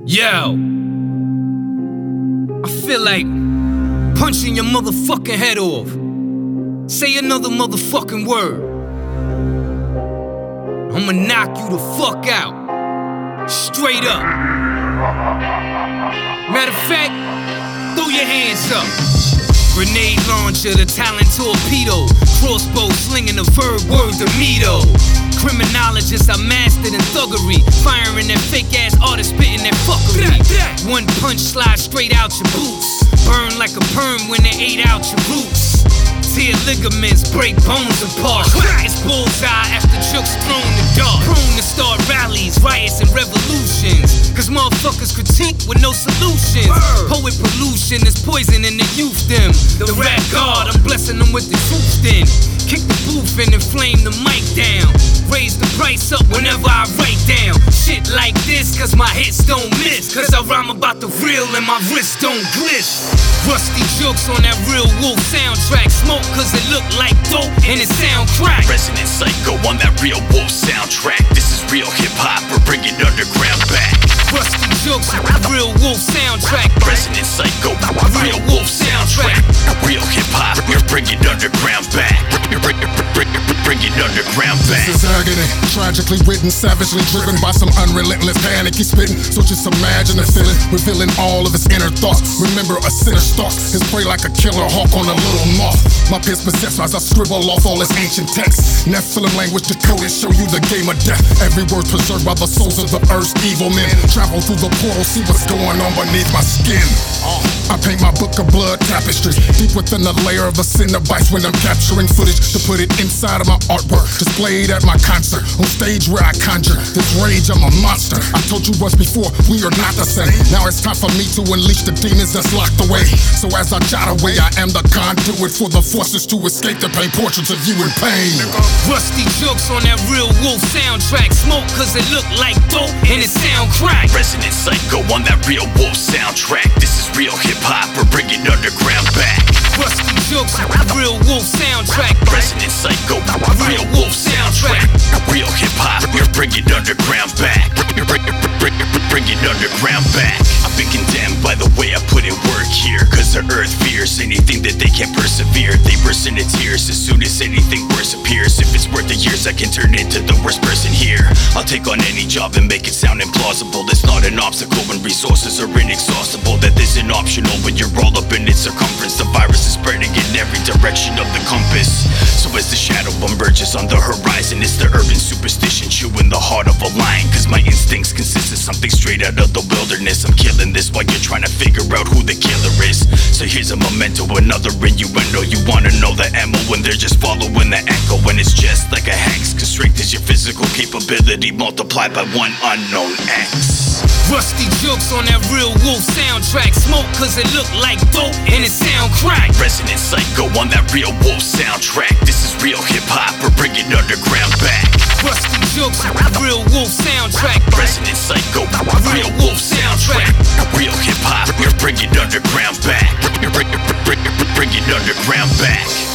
Yo, I feel like punching your motherfucking head off. Say another motherfucking word, I'ma knock you the fuck out. Straight up. Matter of fact, throw your hands up. Grenade launcher, the talent torpedo. Crossbow slinging the verb word Demido. Criminologists I mastered in thuggery. Firing that fake ass artist spitting that fuckery. One punch slides straight out your boots. Burn like a perm when they ate out your roots. Tear ligaments, break bones apart. It's bullseye after jokes thrown in the dark. Prone to start rallies, riots and revolutions. Cause motherfuckers critique with no solutions. Poet pollution is poison in the youth them. The rap god, I'm blessing them with the truth then. Kick the booth and inflame the mic down. Raise the price up whenever I write down shit like this, cause my hits don't miss. Cause I rhyme about the real and my wrists don't gliss. Rusty jokes on that Real Wolf soundtrack. Smoke cause it look like dope and it sound crack. Resident Psycho on that Real Wolf soundtrack. This is real hip-hop, we're bringing underground back. Rusty jokes on the Real Wolf soundtrack. Resident Psycho, Real Wolf soundtrack. Real hip-hop, we're bringing underground back. Bringing underground back. This is agony, tragically written, savagely driven by some unrelentless panic. He's spitting, so just imagine the feeling, revealing all of his inner thoughts. Remember, a sinner stalks his prey like a killer hawk on a little moth. My pen's possessed as I scribble off all his ancient texts. Nephilim language decoded, show you the game of death. Every word preserved by the souls of the earth's evil men. Travel through the portal, see what's going on beneath my skin. I paint my book of blood tapestries, deep within the layer of a Cenobites when I'm capturing footage to put it inside of my artwork, displayed at my concert, on stage where I conjure this rage. I'm a monster. I told you once before, we are not the same. Now it's time for me to unleash the demons that's locked away. So as I jot away, I am the conduit for the forces to escape the pain, portraits of you in pain. Rusty jokes on that Real Wolf soundtrack. Smoke cause it look like dope and it sound crack. Resident Psycho on that Real Wolf soundtrack. This is real hip-hop, we're bringing underground back. Rusty jokes on the Real Wolf soundtrack. Resident Psycho, Real Wolf soundtrack. Real hip-hop, we're bringing underground back. Bringing underground back. I've been condemned by the way I put in work here. Cause the earth fears anything that they can't persevere. They burst into tears as soon as anything worse appears. If it's worth the years, I can turn into the worst person here. I'll take on any job and make it sound implausible. That's not an obstacle when resources are inexhaustible. That isn't optional when you're all up in its circumference. The virus is spreading in every direction of the compass. So as the shadow emerges on the horizon, it's the urban superstition chewing the heart of a lion. Cause my instincts consist of something straight out of the wilderness. I'm killing this while you're trying to figure out who the killer is. So here's a memento, another innuendo. You wanna know the ammo when they're just following the echo. When it's just like a hex, cause strength is your physical capability multiplied by one unknown X. Rusty jokes on that Real Wolf soundtrack. Smoke cause it look like dope and it sound crack. Resident Psycho on that Real Wolf soundtrack. This is real hip-hop, we're bringing underground back. Rusty jokes on the Real Wolf soundtrack. Resident Psycho, Real Wolf soundtrack. Real hip-hop, we're bringing underground back. Bringing underground back.